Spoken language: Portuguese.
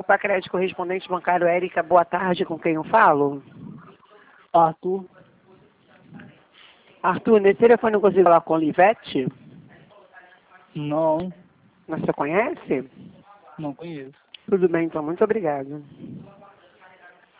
Pacred correspondente bancário Érica, boa tarde, com quem eu falo? Arthur. Arthur, nesse telefone eu consigo falar com Olivete? Não, Você conhece? não conheço. Tudo bem, então, muito obrigado.